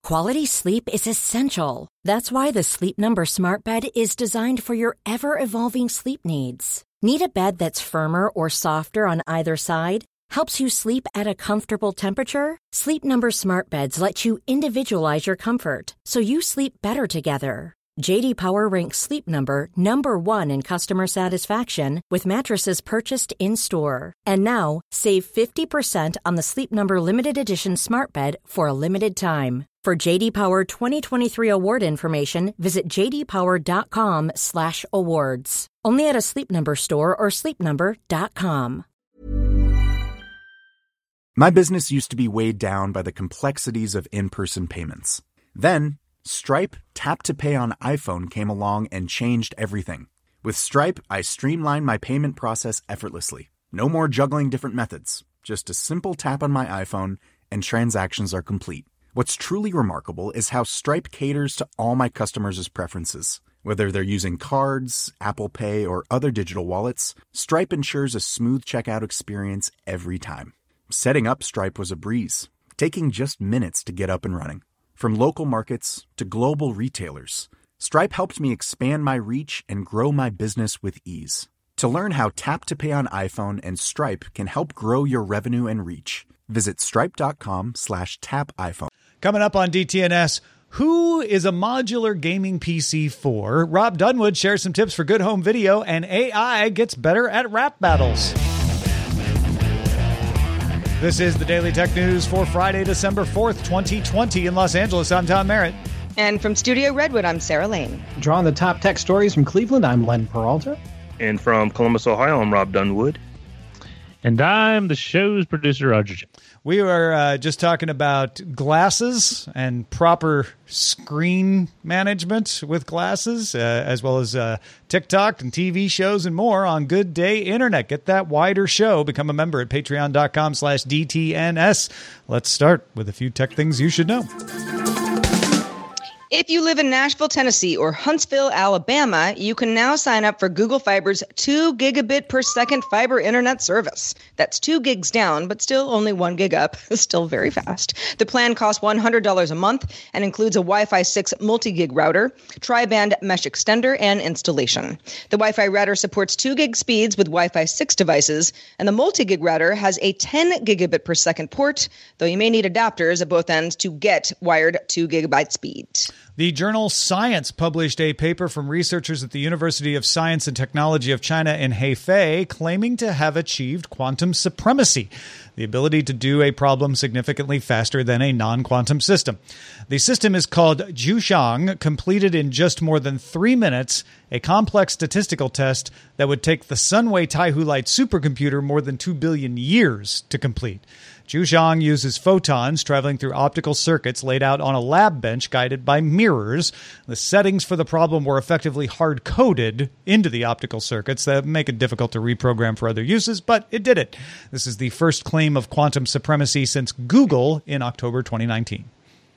Quality sleep is essential. That's why the Sleep Number Smart Bed is designed for your ever-evolving sleep needs. Need a bed that's firmer or softer on either side? Helps you sleep at a comfortable temperature? Sleep Number Smart Beds let you individualize your comfort, so you sleep better together. J.D. Power ranks Sleep Number number 1 in customer satisfaction with mattresses purchased in-store. And now, save 50% on the Sleep Number Limited Edition Smart Bed for a limited time. For J.D. Power 2023 award information, visit jdpower.com/awards. Only at a Sleep Number store or sleepnumber.com. My business used to be weighed down by the complexities of in-person payments. Then, Stripe Tap to Pay on iPhone came along and changed everything. With Stripe, I streamlined my payment process effortlessly. No more juggling different methods. Just a simple tap on my iPhone and transactions are complete. What's truly remarkable is how Stripe caters to all my customers' preferences. Whether they're using cards, Apple Pay, or other digital wallets, Stripe ensures a smooth checkout experience every time. Setting up Stripe was a breeze, taking just minutes to get up and running. From local markets to global retailers, Stripe helped me expand my reach and grow my business with ease. To learn how Tap to Pay on iPhone and Stripe can help grow your revenue and reach, visit stripe.com/tapiphone. Coming up on DTNS, who is a modular gaming PC for? Rob Dunwood shares some tips for good home video, and AI gets better at rap battles. This is the Daily Tech News for Friday, December 4th, 2020 in Los Angeles. I'm Tom Merritt. And from Studio Redwood, I'm Sarah Lane. Drawing the top tech stories from Cleveland, I'm Len Peralta. And from Columbus, Ohio, I'm Rob Dunwood. And I'm the show's producer, Audrey. We were just talking about glasses and proper screen management with glasses, as well as TikTok and TV shows and more on Good Day Internet. Get that wider show. Become a member at patreon.com/DTNS. Let's start with a few tech things you should know. If you live in Nashville, Tennessee, or Huntsville, Alabama, you can now sign up for Google Fiber's 2 gigabit per second fiber internet service. That's 2 gigs down, but still only 1 gig up. Still very fast. The plan costs $100 a month and includes a Wi-Fi 6 multi-gig router, tri-band mesh extender, and installation. The Wi-Fi router supports 2 gig speeds with Wi-Fi 6 devices, and the multi-gig router has a 10 gigabit per second port, though you may need adapters at both ends to get wired 2 gigabyte speed. The journal Science published a paper from researchers at the University of Science and Technology of China in Hefei claiming to have achieved quantum supremacy, the ability to do a problem significantly faster than a non-quantum system. The system is called Zhuxiang, completed in just more than 3 minutes, a complex statistical test that would take the Sunway Taihu Light supercomputer more than 2 billion years to complete. Zhuxiang uses photons traveling through optical circuits laid out on a lab bench guided by mirrors. The settings for the problem were effectively hard-coded into the optical circuits that make it difficult to reprogram for other uses, but it did it. This is the first claim of quantum supremacy since Google in October 2019.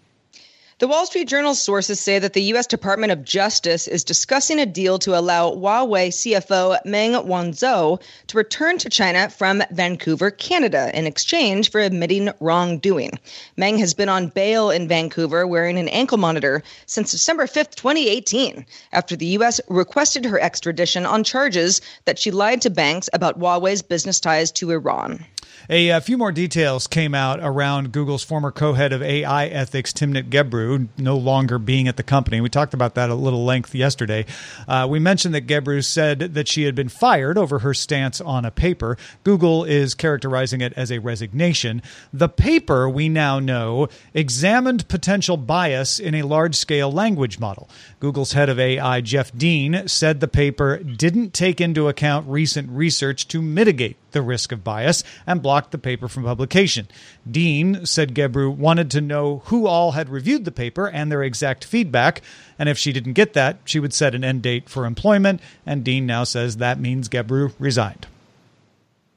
The Wall Street Journal's sources say that the U.S. Department of Justice is discussing a deal to allow Huawei CFO Meng Wanzhou to return to China from Vancouver, Canada, in exchange for admitting wrongdoing. Meng has been on bail in Vancouver wearing an ankle monitor since December 5th, 2018, after the U.S. requested her extradition on charges that she lied to banks about Huawei's business ties to Iran. A few more details came out around Google's former co-head of AI ethics, Timnit Gebru, no longer being at the company. We talked about that at a little length yesterday. We mentioned that Gebru said that she had been fired over her stance on a paper. Google is characterizing it as a resignation. The paper, we now know, examined potential bias in a large-scale language model. Google's head of AI, Jeff Dean, said the paper didn't take into account recent research to mitigate the risk of bias and blocked the paper from publication. Dean said Gebru wanted to know who all had reviewed the paper and their exact feedback, and if she didn't get that, she would set an end date for employment, and Dean now says that means Gebru resigned.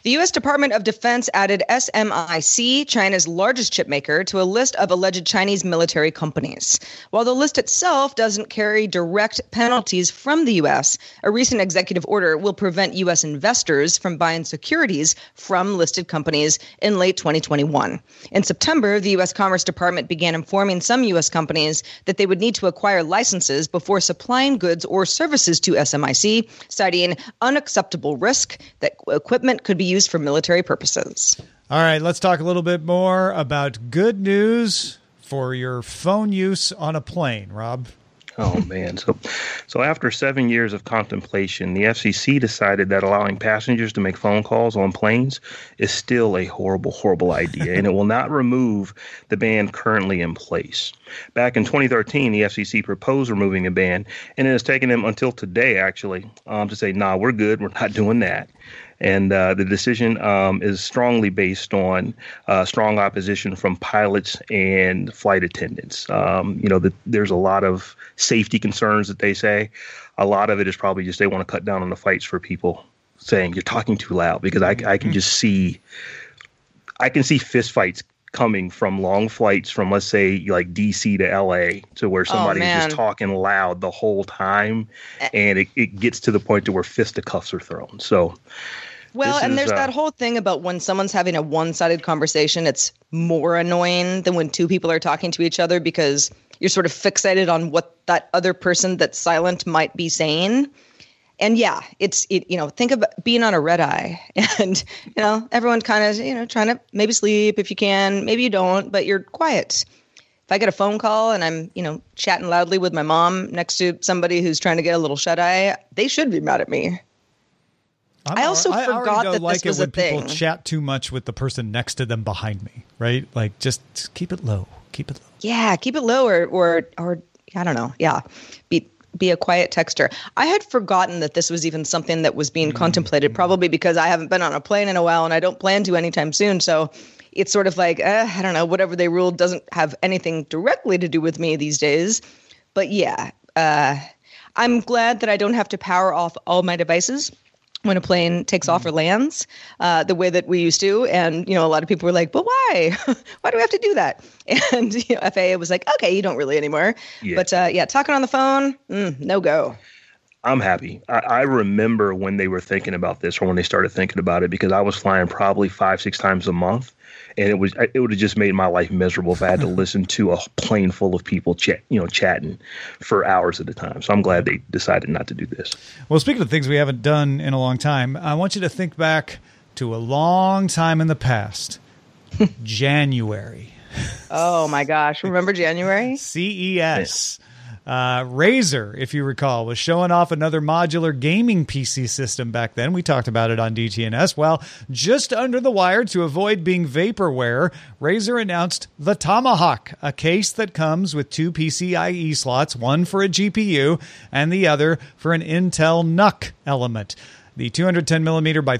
The U.S. Department of Defense added SMIC, China's largest chip maker, to a list of alleged Chinese military companies. While the list itself doesn't carry direct penalties from the U.S., a recent executive order will prevent U.S. investors from buying securities from listed companies in late 2021. In September, the U.S. Commerce Department began informing some U.S. companies that they would need to acquire licenses before supplying goods or services to SMIC, citing unacceptable risk that equipment could be used for military purposes. All right, let's talk a little bit more about good news for your phone use on a plane, Rob. Oh, man. So after 7 years of contemplation, the FCC decided that allowing passengers to make phone calls on planes is still a horrible, horrible idea, and it will not remove the ban currently in place. Back in 2013, the FCC proposed removing a ban, and it has taken them until today, actually, to say, nah, we're good. We're not doing that. And the decision is strongly based on strong opposition from pilots and flight attendants. There's a lot of safety concerns that they say. A lot of it is probably just they want to cut down on the fights for people saying you're talking too loud, because I can just see fist fights coming from long flights from, let's say, like DC to LA, to where somebody's just talking loud the whole time, and it gets to the point to where fisticuffs are thrown. So. Well, and there's that whole thing about when someone's having a one-sided conversation, it's more annoying than when two people are talking to each other, because you're sort of fixated on what that other person that's silent might be saying. And yeah, think of being on a red eye and, everyone kind of, trying to maybe sleep if you can, maybe you don't, but you're quiet. If I get a phone call and I'm, chatting loudly with my mom next to somebody who's trying to get a little shut-eye, they should be mad at me. I also forgot that this was a thing. People chat too much with the person next to them behind me, right? Like, just keep it low. Keep it low. Yeah, keep it low, or I don't know. Yeah, be a quiet texter. I had forgotten that this was even something that was being contemplated, probably because I haven't been on a plane in a while and I don't plan to anytime soon. So it's sort of like, I don't know, whatever they ruled doesn't have anything directly to do with me these days. But yeah, I'm glad that I don't have to power off all my devices when a plane takes off or lands, the way that we used to. And, a lot of people were like, but why? Why do we have to do that? And FAA was like, okay, you don't really anymore. Yeah. But talking on the phone, no go. I'm happy. I remember when they were thinking about this, or when they started thinking about it, because I was flying probably 5-6 times a month. And it would have just made my life miserable if I had to listen to a plane full of people chatting for hours at a time. So I'm glad they decided not to do this. Well, speaking of things we haven't done in a long time, I want you to think back to a long time in the past. January. Oh my gosh. Remember January? CES. Razer, if you recall, was showing off another modular gaming PC system back then. We talked about it on DTNS. Well, just under the wire, to avoid being vaporware, Razer announced the Tomahawk, a case that comes with 2 PCIe slots, one for a GPU and the other for an Intel NUC element. The 210mm by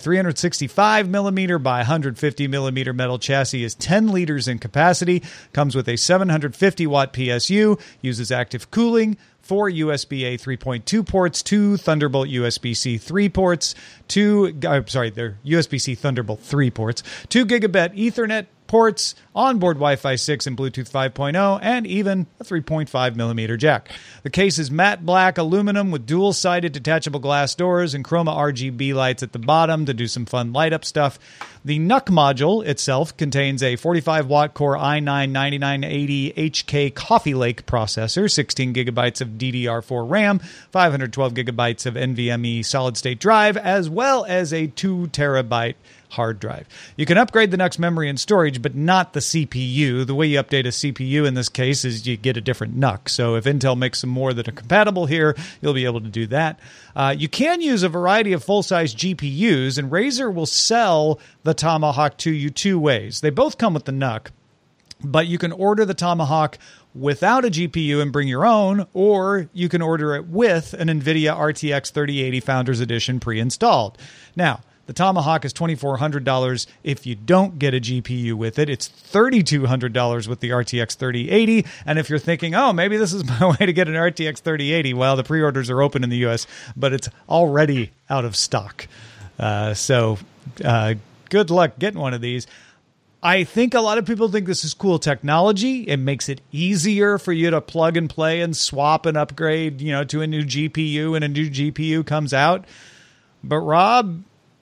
365mm by 150mm metal chassis is 10 liters in capacity, comes with a 750-watt PSU, uses active cooling, 4 USB-A 3.2 ports, 2 Thunderbolt USB-C 3 ports, they're USB-C Thunderbolt 3 ports, 2 gigabit Ethernet ports, onboard Wi-Fi 6 and Bluetooth 5.0, and even a 3.5mm jack. The case is matte black aluminum with dual-sided detachable glass doors and chroma RGB lights at the bottom to do some fun light-up stuff. The NUC module itself contains a 45-watt Core i9-9980HK Coffee Lake processor, 16 gigabytes of DDR4 RAM, 512 gigabytes of NVMe solid-state drive, as well as a 2 terabyte hard drive. You can upgrade the NUC's memory and storage, but not the CPU. The way you update a CPU in this case is you get a different NUC. So if Intel makes some more that are compatible here, you'll be able to do that. You can use a variety of full-size GPUs, and Razer will sell the Tomahawk to you 2 ways. They both come with the NUC, but you can order the Tomahawk without a GPU and bring your own, or you can order it with an NVIDIA RTX 3080 Founders Edition pre-installed. Now, the Tomahawk is $2,400 if you don't get a GPU with it. It's $3,200 with the RTX 3080. And if you're thinking, oh, maybe this is my way to get an RTX 3080, well, the pre-orders are open in the U.S., but it's already out of stock. So good luck getting one of these. I think a lot of people think this is cool technology. It makes it easier for you to plug and play and swap and upgrade, to a new GPU, and a new GPU comes out. But Rob,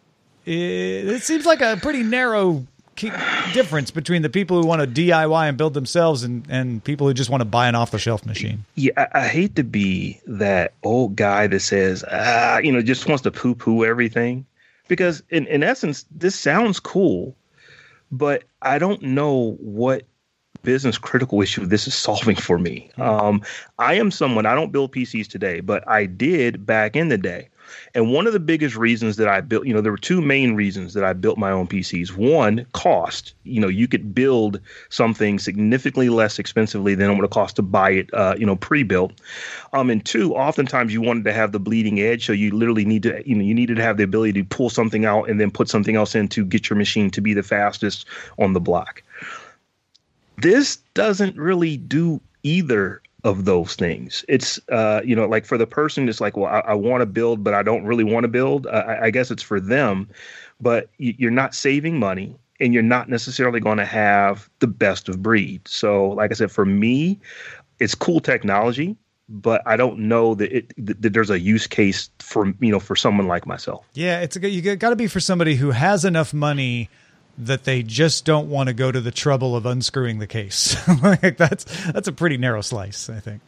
it seems like a pretty narrow difference between the people who want to DIY and build themselves and people who just want to buy an off-the-shelf machine. Yeah, I hate to be that old guy that says, just wants to poo-poo everything. Because in essence, this sounds cool, but I don't know what business critical issue this is solving for me. I am someone, I don't build PCs today, but I did back in the day. And one of the biggest reasons that I built, there were two main reasons that I built my own PCs. One, cost. You could build something significantly less expensively than it would have cost to buy it, pre-built. And two, oftentimes you wanted to have the bleeding edge. So you literally need to, you needed to have the ability to pull something out and then put something else in to get your machine to be the fastest on the block. This doesn't really do either of those things. It's, like for the person, it's like, well, I want to build, but I don't really want to build. I guess it's for them, but you're not saving money and you're not necessarily going to have the best of breed. So like I said, for me, it's cool technology, but I don't know that that there's a use case for someone like myself. Yeah, you got to be for somebody who has enough money that they just don't want to go to the trouble of unscrewing the case. That's a pretty narrow slice, I think.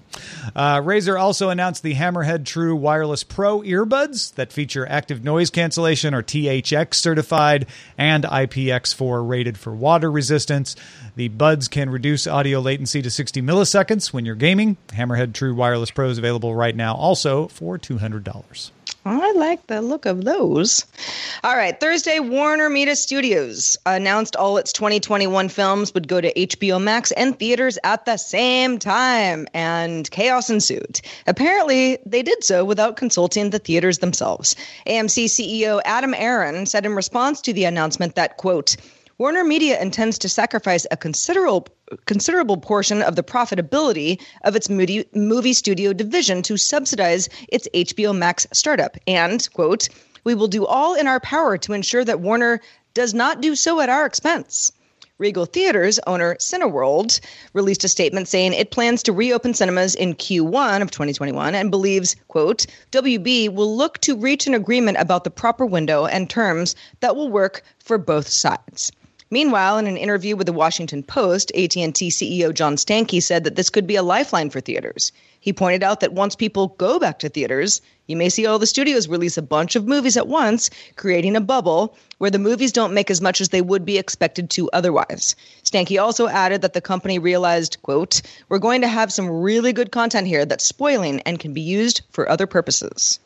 Razer also announced the Hammerhead True Wireless Pro earbuds that feature active noise cancellation, or THX certified, and IPX4 rated for water resistance. The buds can reduce audio latency to 60 milliseconds when you're gaming. Hammerhead True Wireless Pro is available right now also for $200. I like the look of those. All right. Thursday, Warner Media Studios announced all its 2021 films would go to HBO Max and theaters at the same time, and chaos ensued. Apparently, they did so without consulting the theaters themselves. AMC CEO Adam Aron said in response to the announcement that, quote, Warner Media intends to sacrifice a considerable portion of the profitability of its movie studio division to subsidize its HBO Max startup. And, quote, we will do all in our power to ensure that Warner does not do so at our expense. Regal Theaters owner Cineworld released a statement saying it plans to reopen cinemas in Q1 of 2021 and believes, quote, WB will look to reach an agreement about the proper window and terms that will work for both sides. Meanwhile, in an interview with the Washington Post, AT&T CEO John Stankey said that this could be a lifeline for theaters. He pointed out that once people go back to theaters, you may see all the studios release a bunch of movies at once, creating a bubble where the movies don't make as much as they would be expected to otherwise. Stankey also added that the company realized, quote, we're going to have some really good content here that's spoiling and can be used for other purposes.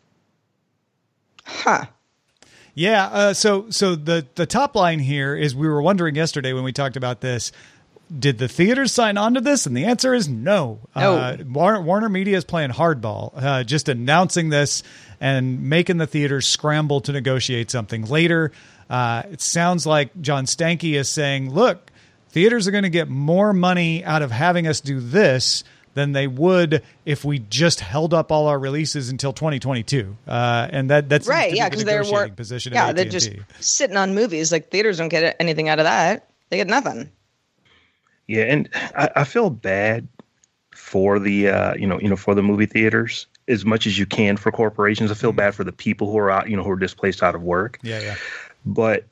Huh. Yeah, so the top line here is, we were wondering yesterday when we talked about this, did the theaters sign on to this? And the answer is no. Warner Media is playing hardball, just announcing this and making the theaters scramble to negotiate something later. It sounds like John Stankey is saying, look, theaters are going to get more money out of having us do this than they would if we just held up all our releases until 2022. And that's right. Yeah, because they're position. Yeah, they're just sitting on movies. Like, theaters don't get anything out of that. They get nothing. Yeah, and I feel bad for the for the movie theaters as much as you can for corporations. I feel bad for the people who are out, who are displaced out of work. Yeah. But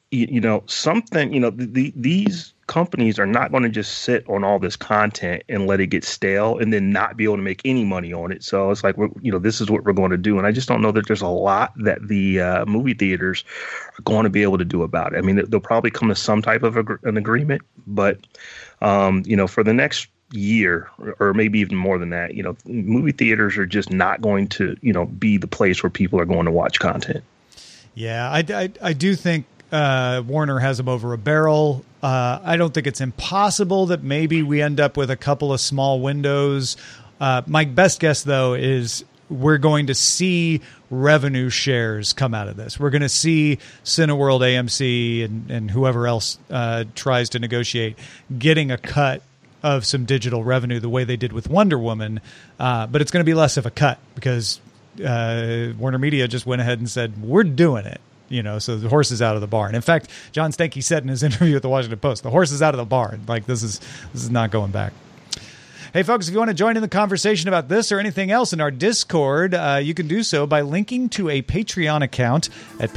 these companies are not going to just sit on all this content and let it get stale and then not be able to make any money on it. So it's like, this is what we're going to do. And I just don't know that there's a lot that the movie theaters are going to be able to do about it. I mean, they'll probably come to some type of an agreement, but for the next year or maybe even more than that, movie theaters are just not going to, be the place where people are going to watch content. Yeah, I do think Warner has them over a barrel. I don't think it's impossible that maybe we end up with a couple of small windows. My best guess, though, is we're going to see revenue shares come out of this. We're going to see Cineworld, AMC, and whoever else tries to negotiate getting a cut of some digital revenue the way they did with Wonder Woman. But it's going to be less of a cut because Warner Media just went ahead and said, we're doing it. so the horse is out of the barn. In fact, John Stankey said in his interview with the Washington Post, the horse is out of the barn. Like, this is not going back. Hey, folks, if you want to join in the conversation about this or anything else in our Discord, you can do so by linking to a Patreon account at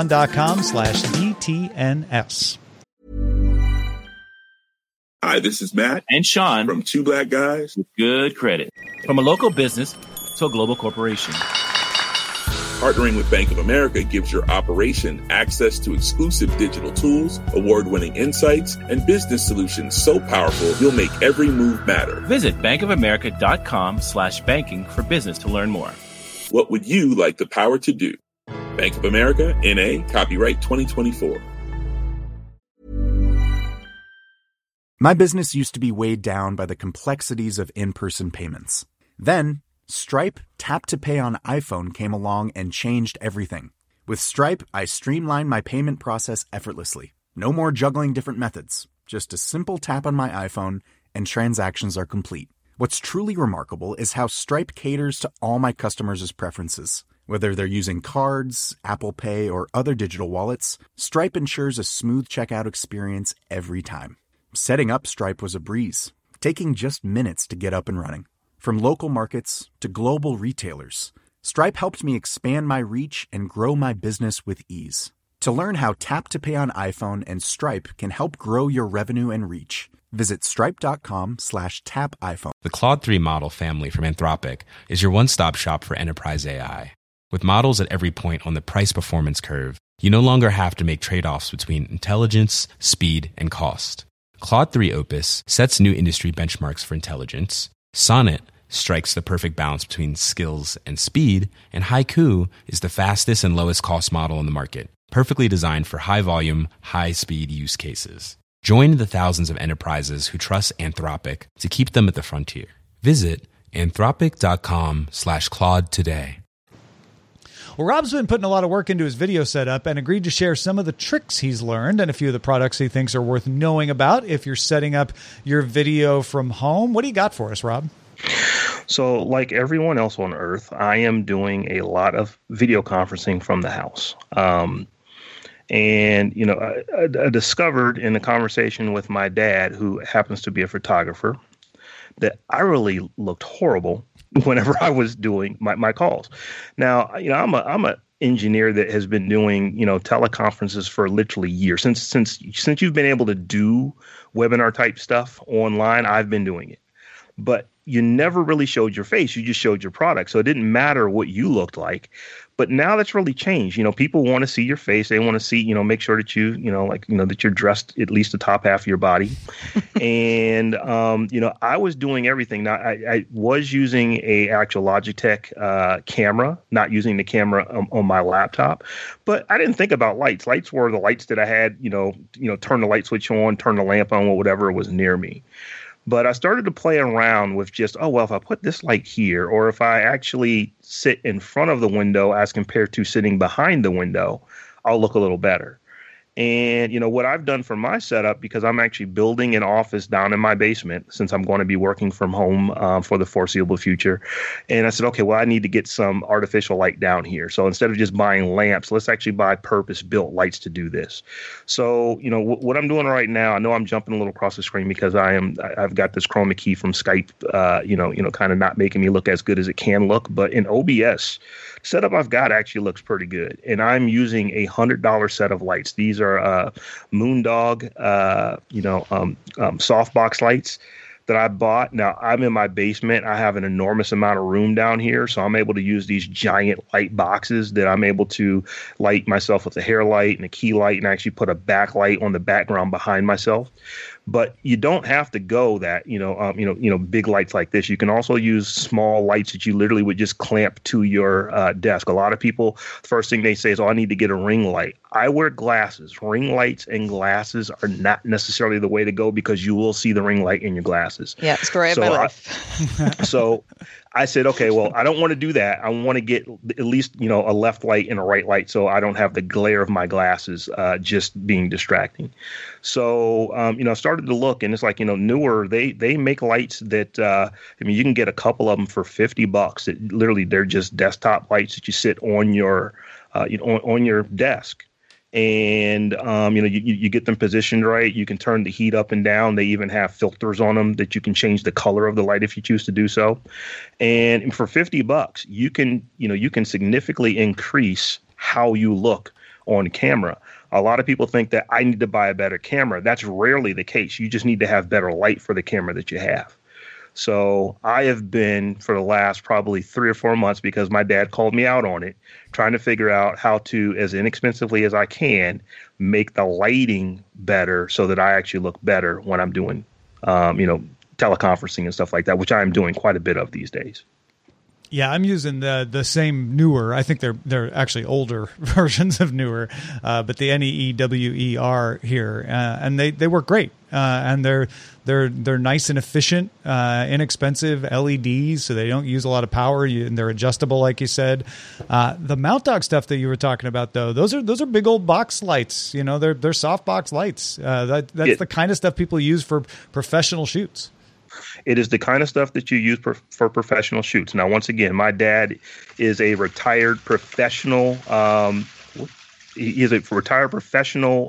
patreon.com/DTNS. Hi, this is Matt and Sean from Two Black Guys with Good Credit. From a local business to a global corporation. Partnering with Bank of America gives your operation access to exclusive digital tools, award-winning insights, and business solutions so powerful you'll make every move matter. Visit bankofamerica.com/banking for business to learn more. What would you like the power to do? Bank of America, N.A., copyright 2024. My business used to be weighed down by the complexities of in-person payments. Then, Stripe Tap to Pay on iPhone came along and changed everything. With Stripe, I streamlined my payment process effortlessly. No more juggling different methods. Just a simple tap on my iPhone and transactions are complete. What's truly remarkable is how Stripe caters to all my customers' preferences. Whether they're using cards, Apple Pay, or other digital wallets, Stripe ensures a smooth checkout experience every time. Setting up Stripe was a breeze, taking just minutes to get up and running. From local markets to global retailers, Stripe helped me expand my reach and grow my business with ease. To learn how Tap to Pay on iPhone and Stripe can help grow your revenue and reach, visit stripe.com/tapiphone. The Claude 3 model family from Anthropic is your one-stop shop for enterprise AI. With models at every point on the price-performance curve, you no longer have to make trade-offs between intelligence, speed, and cost. Claude 3 Opus sets new industry benchmarks for intelligence. Sonnet strikes the perfect balance between skills and speed, and Haiku is the fastest and lowest cost model in the market, perfectly designed for high-volume, high-speed use cases. Join the thousands of enterprises who trust Anthropic to keep them at the frontier. Visit anthropic.com/Claude today. Well, Rob's been putting a lot of work into his video setup and agreed to share some of the tricks he's learned and a few of the products he thinks are worth knowing about if you're setting up your video from home. What do you got for us, Rob? So like everyone else on Earth, I am doing a lot of video conferencing from the house. And, I discovered in a conversation with my dad, who happens to be a photographer, that I really looked horrible whenever I was doing my calls. Now, I'm a engineer that has been doing, teleconferences for literally years. Since you've been able to do webinar type stuff online, I've been doing it. But you never really showed your face. You just showed your product. So it didn't matter what you looked like. But now that's really changed. People want to see your face. They want to see, make sure that that you're dressed at least the top half of your body. And, I was doing everything. Now, I was using a actual Logitech camera, not using the camera on my laptop. But I didn't think about lights. Lights were the lights that I had, turn the light switch on, turn the lamp on, or whatever was near me. But I started to play around with just, if I put this light here, or if I actually sit in front of the window as compared to sitting behind the window, I'll look a little better. And, what I've done for my setup, because I'm actually building an office down in my basement since I'm going to be working from home for the foreseeable future. And I said, okay, well, I need to get some artificial light down here. So instead of just buying lamps, let's actually buy purpose-built lights to do this. So, what I'm doing right now, I know I'm jumping a little across the screen because I've got this chroma key from Skype, kind of not making me look as good as it can look. But in OBS, setup I've got actually looks pretty good. And I'm using a $100 set of lights. These are Moondog, softbox lights that I bought. Now, I'm in my basement. I have an enormous amount of room down here, so I'm able to use these giant light boxes that I'm able to light myself with a hair light and a key light and actually put a backlight on the background behind myself. But you don't have to go that, big lights like this. You can also use small lights that you literally would just clamp to your desk. A lot of people, first thing they say is, I need to get a ring light. I wear glasses. Ring lights and glasses are not necessarily the way to go because you will see the ring light in your glasses. Yeah, story of my life. So I said, okay, well, I don't want to do that. I want to get at least, a left light and a right light so I don't have the glare of my glasses just being distracting. So, I started to look, and it's like, Neewer, they make lights that, you can get a couple of them for $50. Literally, they're just desktop lights that you sit on your on your desk. And, you get them positioned right. You can turn the heat up and down. They even have filters on them that you can change the color of the light if you choose to do so. And for $50, you can significantly increase how you look on camera. A lot of people think that I need to buy a better camera. That's rarely the case. You just need to have better light for the camera that you have. So I have been, for the last probably 3 or 4 months, because my dad called me out on it, trying to figure out how to, as inexpensively as I can, make the lighting better so that I actually look better when I'm doing, teleconferencing and stuff like that, which I am doing quite a bit of these days. Yeah, I'm using the same newer. I think they're actually older versions of newer, but the NEEWER here, and they work great. And they're nice and efficient, inexpensive LEDs, so they don't use a lot of power. And they're adjustable, like you said. The Mount Dog stuff that you were talking about, though, those are big old box lights. They're soft box lights. That's the kind of stuff people use for professional shoots. It is the kind of stuff that you use for professional shoots. Now, once again, my dad is a retired professional. He is a retired professional,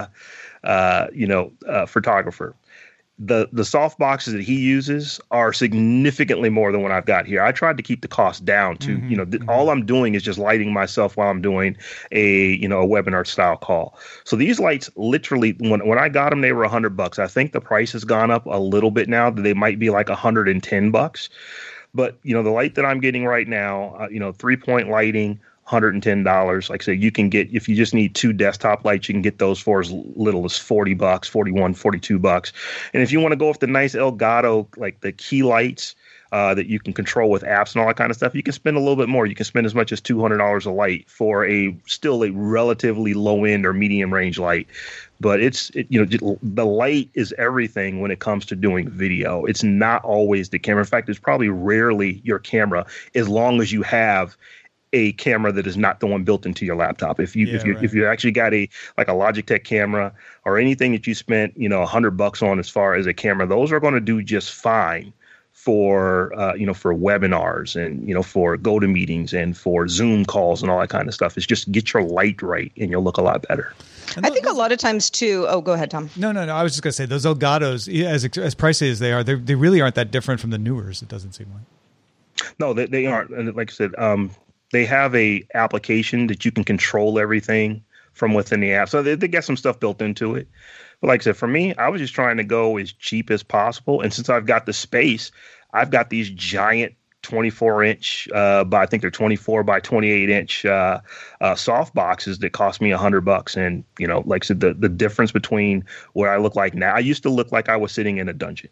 photographer. The soft boxes that he uses are significantly more than what I've got here. I tried to keep the cost down to, all I'm doing is just lighting myself while I'm doing a webinar style call. So these lights literally, when I got them, they were $100. I think the price has gone up a little bit now. They might be like $110. But, the light that I'm getting right now, 3-point lighting, $110. Like I said, you can get, if you just need 2 desktop lights, you can get those for as little as $40, $41, $42. And if you want to go with the nice Elgato, like the key lights that you can control with apps and all that kind of stuff, you can spend a little bit more. You can spend as much as $200 a light for still a relatively low end or medium range light. But the light is everything when it comes to doing video. It's not always the camera. In fact, it's probably rarely your camera, as long as you have a camera that is not the one built into your laptop. If you actually got a Logitech camera or anything that you spent $100 on as far as a camera, those are going to do just fine for for webinars and for GoToMeetings and for Zoom calls and all that kind of stuff. It's just get your light right and you'll look a lot better. I think a lot of times too. Oh, go ahead, Tom. No. I was just going to say those Elgatos, as pricey as they are, they really aren't that different from the newers. It doesn't seem like. No, they aren't. And like I said, they have a application that you can control everything from within the app. So they got some stuff built into it. But like I said, for me, I was just trying to go as cheap as possible. And since I've got the space, I've got these giant 24-inch, I think they're 24 by 28-inch soft boxes that cost me $100. And, like I said, the difference between what I look like now, I used to look like I was sitting in a dungeon.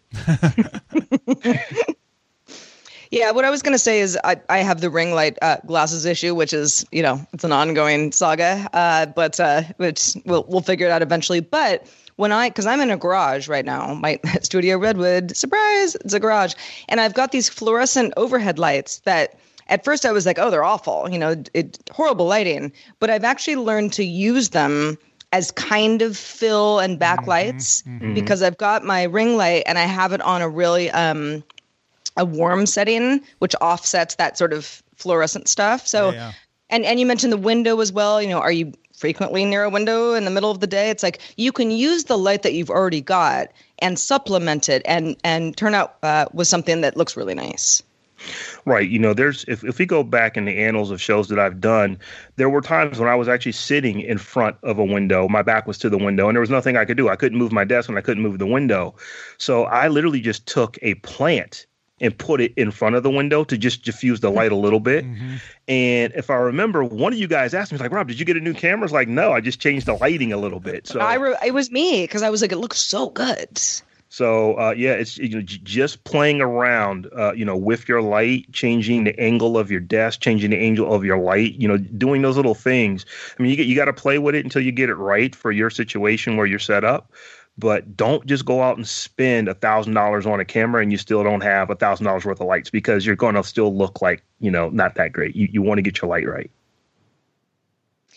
Yeah, what I was going to say is I have the ring light glasses issue, which is, it's an ongoing saga, but we'll figure it out eventually. But because I'm in a garage right now, my Studio Redwood, surprise, it's a garage. And I've got these fluorescent overhead lights that at first I was like, oh, they're awful, horrible lighting. But I've actually learned to use them as kind of fill and backlights because I've got my ring light and I have it on a really a warm setting, which offsets that sort of fluorescent stuff. So, yeah. And you mentioned the window as well. Are you frequently near a window in the middle of the day? It's like you can use the light that you've already got and supplement it and turn out with something that looks really nice. Right. There's if we go back in the annals of shows that I've done, there were times when I was actually sitting in front of a window. My back was to the window and there was nothing I could do. I couldn't move my desk and I couldn't move the window. So I literally just took a plant and put it in front of the window to just diffuse the light a little bit. And if I remember, one of you guys asked me, like, Rob, did you get a new camera? I was like, no, I just changed the lighting a little bit. So it was me because I was like, it looks so good. So, it's just playing around, with your light, changing the angle of your desk, changing the angle of your light, doing those little things. I mean, you got to play with it until you get it right for your situation where you're set up. But don't just go out and spend $1,000 on a camera and you still don't have $1,000 worth of lights because you're going to still look like, not that great. You want to get your light right.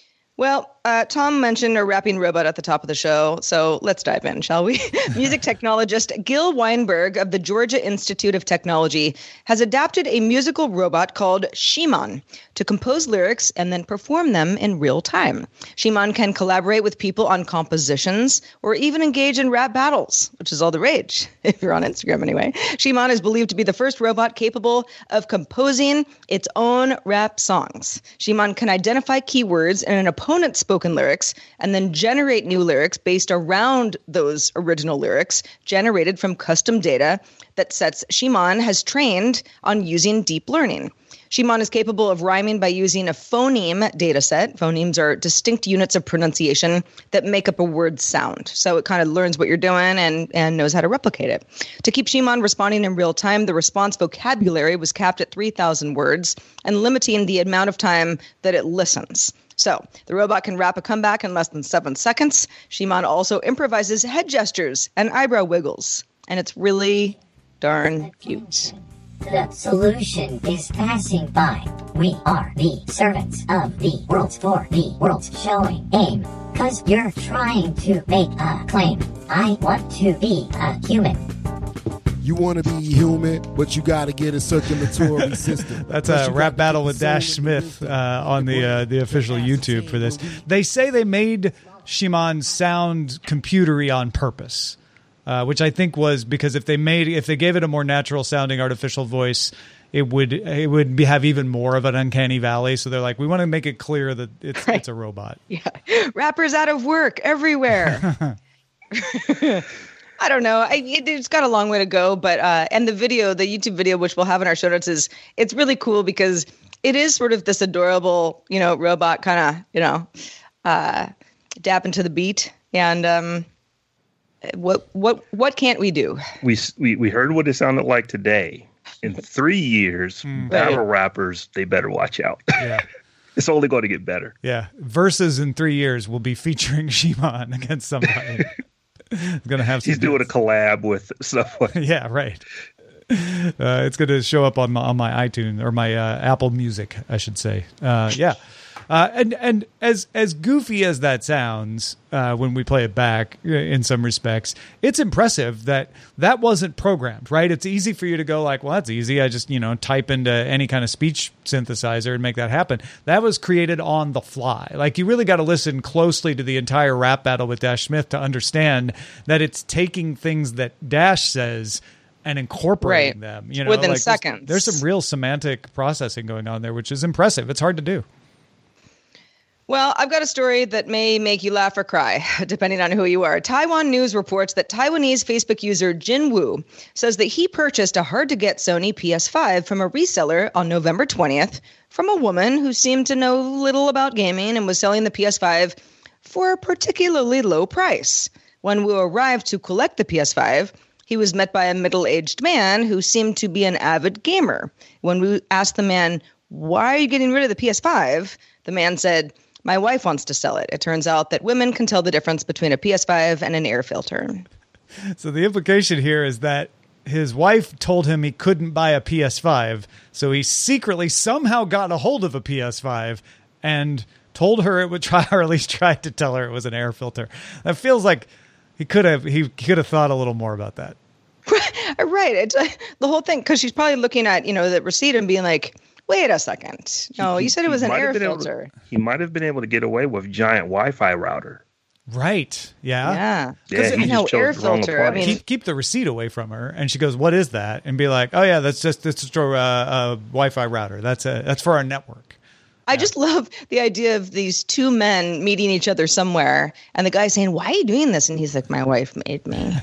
Well, Tom mentioned a rapping robot at the top of the show, so let's dive in, shall we? Music technologist Gil Weinberg of the Georgia Institute of Technology has adapted a musical robot called Shimon to compose lyrics and then perform them in real time. Shimon can collaborate with people on compositions or even engage in rap battles, which is all the rage, if you're on Instagram anyway. Shimon is believed to be the first robot capable of composing its own rap songs. Shimon can identify keywords in an opponent's spoken lyrics and then generate new lyrics based around those original lyrics generated from custom data that Shimon has trained on using deep learning. Shimon is capable of rhyming by using a phoneme dataset. Phonemes are distinct units of pronunciation that make up a word's sound. So it kind of learns what you're doing and knows how to replicate it. To keep Shimon responding in real time, the response vocabulary was capped at 3,000 words and limiting the amount of time that it listens. So the robot can rap a comeback in less than 7 seconds. Shimon also improvises head gestures and eyebrow wiggles. And it's really darn cute. The solution is passing by. We are the servants of the world for the world's showing aim. Cause you're trying to make a claim. I want to be a human. You want to be human, but you got to get a circulatory system. That's a rap battle with Dash Smith on the official YouTube for this. They say they made Shimon sound computery on purpose, which I think was because if they gave it a more natural sounding artificial voice, it would have even more of an uncanny valley. So they're like, we want to make it clear that it's a robot. Yeah, rappers out of work everywhere. I don't know. It's got a long way to go, but and the YouTube video, which we'll have in our show notes, it's really cool because it is sort of this adorable, robot kind of, dapping to the beat. And what can't we do? We heard what it sounded like today. In 3 years, battle rappers, they better watch out. Yeah. It's only going to get better. Yeah. Versus in 3 years will be featuring Shimon against somebody. Gonna have. He's doing a collab with stuff like. Yeah, right. It's going to show up on my iTunes or my Apple Music, I should say. Yeah. And as goofy as that sounds when we play it back in some respects, it's impressive that wasn't programmed, right? It's easy for you to go like, well, that's easy. I just, type into any kind of speech synthesizer and make that happen. That was created on the fly. Like you really got to listen closely to the entire rap battle with Dash Smith to understand that it's taking things that Dash says and incorporating them, within seconds. There's some real semantic processing going on there, which is impressive. It's hard to do. Well, I've got a story that may make you laugh or cry, depending on who you are. Taiwan News reports that Taiwanese Facebook user Jin Wu says that he purchased a hard-to-get Sony PS5 from a reseller on November 20th from a woman who seemed to know little about gaming and was selling the PS5 for a particularly low price. When Wu arrived to collect the PS5, he was met by a middle-aged man who seemed to be an avid gamer. When Wu asked the man, "Why are you getting rid of the PS5?" the man said, "My wife wants to sell it. It turns out that women can tell the difference between a PS5 and an air filter." So the implication here is that his wife told him he couldn't buy a PS5, so he secretly somehow got a hold of a PS5 and told her it would try, or at least tried to tell her it was an air filter. That feels like he could have thought a little more about that. Right. It's the whole thing, because she's probably looking at, the receipt and being like, wait a second. No, you said it was an air filter. He might have been able to get away with giant Wi-Fi router. Right. Yeah. Yeah. I know, air filter. I mean, keep the receipt away from her, and she goes, "What is that?" And be like, "Oh yeah, that's just a Wi-Fi router. That's for our network." I just love the idea of these two men meeting each other somewhere, and the guy saying, "Why are you doing this?" And he's like, "My wife made me."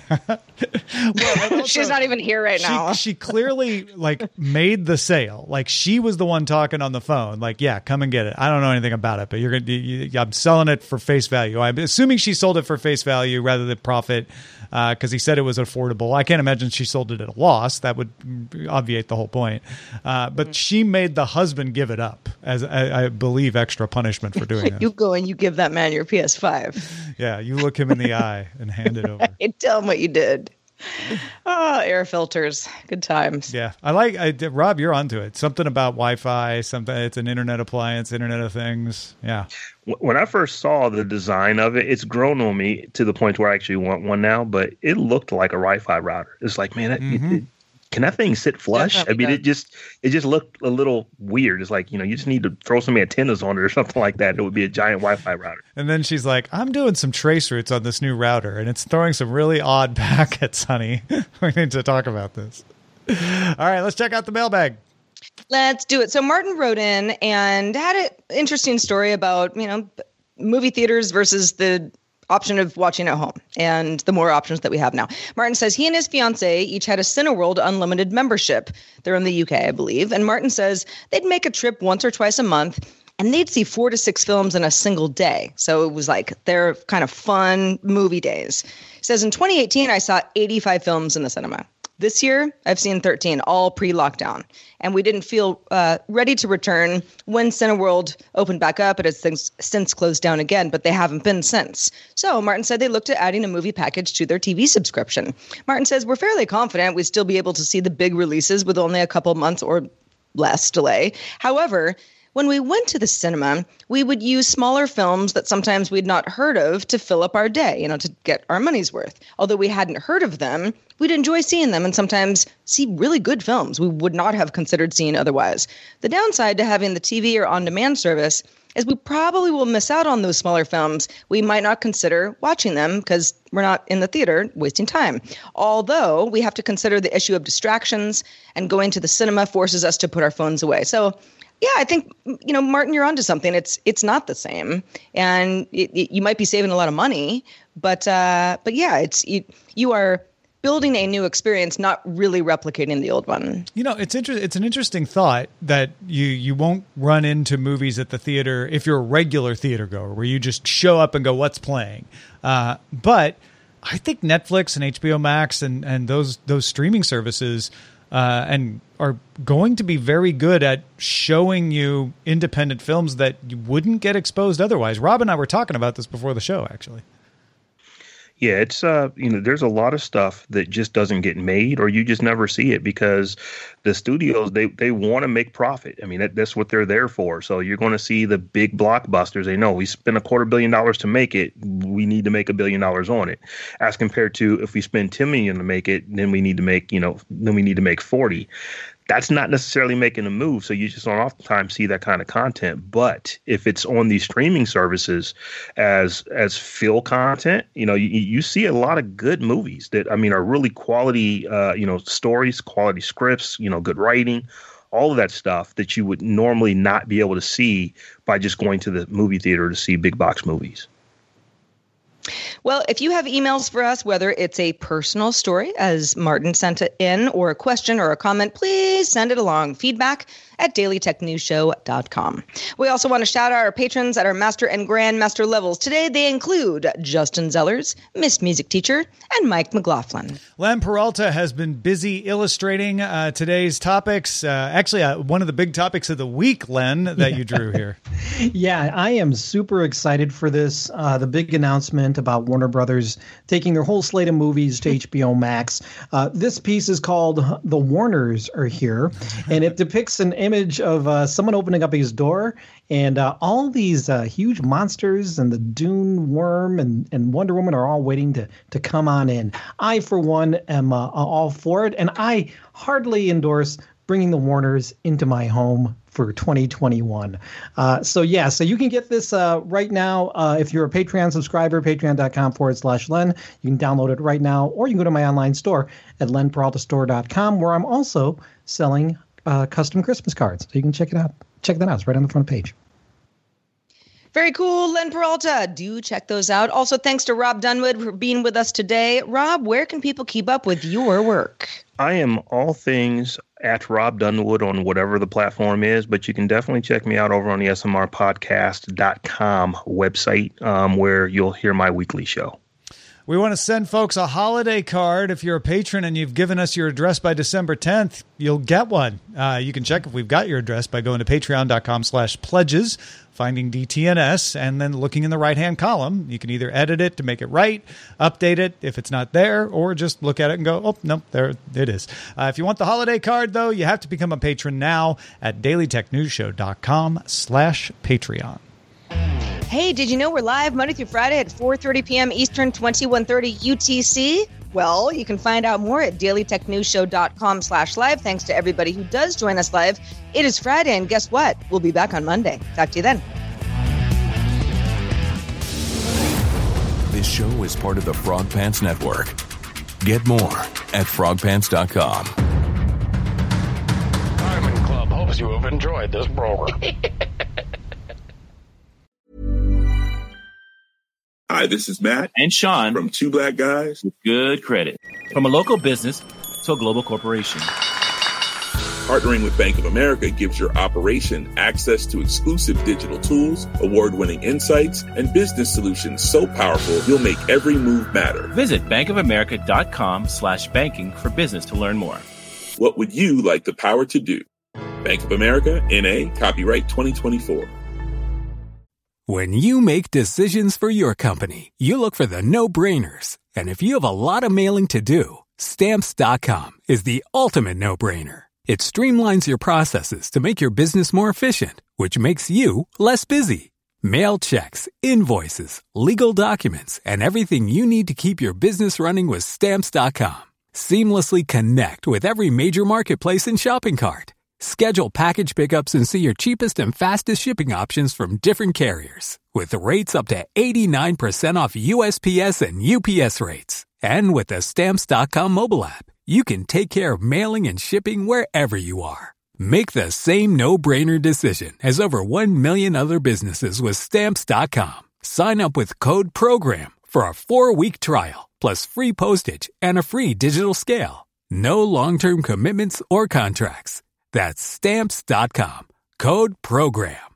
Well, she's not even here right now. She clearly made the sale. Like she was the one talking on the phone. Like, yeah, come and get it. I don't know anything about it, but I'm selling it for face value. I'm assuming she sold it for face value rather than profit, because he said it was affordable. I can't imagine she sold it at a loss. That would obviate the whole point. But she made the husband give it up as I believe extra punishment for doing this. You go and you give that man your PS5. Yeah, you look him in the eye and hand it over. Tell him what you did. Air filters. Good times. Yeah. Rob, you're onto it. Something about Wi-Fi, something. It's an internet appliance, Internet of Things. Yeah. When I first saw the design of it, it's grown on me to the point where I actually want one now, but it looked like a Wi-Fi router. It's like, man, can that thing sit flush? Definitely I mean, it just looked a little weird. It's like, you just need to throw some antennas on it or something like that. It would be a giant Wi-Fi router. And then she's like, I'm doing some trace routes on this new router, and it's throwing some really odd packets, honey. We need to talk about this. All right, let's check out the mailbag. Let's do it. So Martin wrote in and had an interesting story about, movie theaters versus the option of watching at home and the more options that we have now. Martin says he and his fiance each had a Cineworld Unlimited membership. They're in the UK, I believe. And Martin says they'd make a trip once or twice a month and they'd see 4 to 6 films in a single day. So it was like their kind of fun movie days. He says in 2018, I saw 85 films in the cinema. This year, I've seen 13, all pre-lockdown. And we didn't feel ready to return when Cineworld opened back up. It has since closed down again, but they haven't been since. So Martin said they looked at adding a movie package to their TV subscription. Martin says, we're fairly confident we'd still be able to see the big releases with only a couple months or less delay. However, when we went to the cinema, we would use smaller films that sometimes we'd not heard of to fill up our day, to get our money's worth. Although we hadn't heard of them, we'd enjoy seeing them and sometimes see really good films we would not have considered seeing otherwise. The downside to having the TV or on-demand service is we probably will miss out on those smaller films. We might not consider watching them because we're not in the theater wasting time. Although we have to consider the issue of distractions, and going to the cinema forces us to put our phones away. So yeah, I think, Martin, you're onto something. It's not the same, and you might be saving a lot of money, but yeah, you are building a new experience, not really replicating the old one. It's an interesting thought that you won't run into movies at the theater if you're a regular theater goer, where you just show up and go, what's playing? But I think Netflix and HBO Max and those streaming services and are going to be very good at showing you independent films that you wouldn't get exposed otherwise. Rob and I were talking about this before the show, actually. Yeah, it's there's a lot of stuff that just doesn't get made, or you just never see it because the studios they want to make profit. I mean, that's what they're there for. So you're going to see the big blockbusters. They know we spent $250 million to make it. We need to make $1 billion on it. As compared to if we spend $10 million to make it, then we need to make 40. That's not necessarily making a move. So you just don't oftentimes see that kind of content. But if it's on these streaming services as fill content, you see a lot of good movies that, are really quality, stories, quality scripts, good writing, all of that stuff that you would normally not be able to see by just going to the movie theater to see big box movies. Well, if you have emails for us, whether it's a personal story, as Martin sent it in, or a question or a comment, please send it along. feedback@dailytechnewsshow.com. We also want to shout out our patrons at our Master and Grandmaster levels. Today, they include Justin Zellers, Miss Music Teacher, and Mike McLaughlin. Len Peralta has been busy illustrating today's topics. Actually, one of the big topics of the week, Len, that you drew here. Yeah, I am super excited for this. The big announcement about Warner Brothers taking their whole slate of movies to HBO Max. This piece is called The Warners Are Here, and it depicts an image of someone opening up his door, and all these huge monsters and the Dune Worm and Wonder Woman are all waiting to come on in. I, for one, am all for it, and I heartily endorse bringing the Warners into my home for 2021. So you can get this right now. If you're a Patreon subscriber, patreon.com/Len. You can download it right now, or you can go to my online store at lenperaltastore.com, where I'm also selling custom Christmas cards. So you can check it out. Check that out. It's right on the front page. Very cool, Len Peralta. Do check those out. Also, thanks to Rob Dunwood for being with us today. Rob, where can people keep up with your work? I am all things at Rob Dunwood on whatever the platform is, but you can definitely check me out over on the smrpodcast.com website, where you'll hear my weekly show. We want to send folks a holiday card. If you're a patron and you've given us your address by December 10th, you'll get one. You can check if we've got your address by going to patreon.com/pledges, finding DTNS, and then looking in the right-hand column. You can either edit it to make it right, update it if it's not there, or just look at it and go, oh, no, there it is. If you want the holiday card, though, you have to become a patron now at dailytechnewsshow.com/Patreon. Hey, did you know we're live Monday through Friday at 4:30 p.m. Eastern, 21:30 UTC? Well, you can find out more at dailytechnewsshow.com/live. Thanks to everybody who does join us live. It is Friday, and guess what? We'll be back on Monday. Talk to you then. This show is part of the Frog Pants Network. Get more at frogpants.com. Diamond Club hopes you have enjoyed this program. Hi, this is Matt and Sean from Two Black Guys with Good Credit. From a local business to a global corporation. Partnering with Bank of America gives your operation access to exclusive digital tools, award-winning insights, and business solutions so powerful you'll make every move matter. Visit bankofamerica.com/banking for business to learn more. What would you like the power to do? Bank of America, N.A., copyright 2024. When you make decisions for your company, you look for the no-brainers. And if you have a lot of mailing to do, Stamps.com is the ultimate no-brainer. It streamlines your processes to make your business more efficient, which makes you less busy. Mail checks, invoices, legal documents, and everything you need to keep your business running with Stamps.com. Seamlessly connect with every major marketplace and shopping cart. Schedule package pickups and see your cheapest and fastest shipping options from different carriers, with rates up to 89% off USPS and UPS rates. And with the Stamps.com mobile app, you can take care of mailing and shipping wherever you are. Make the same no-brainer decision as over 1 million other businesses with Stamps.com. Sign up with code PROGRAM for a 4-week trial, plus free postage and a free digital scale. No long-term commitments or contracts. That's Stamps.com. Code PROGRAM.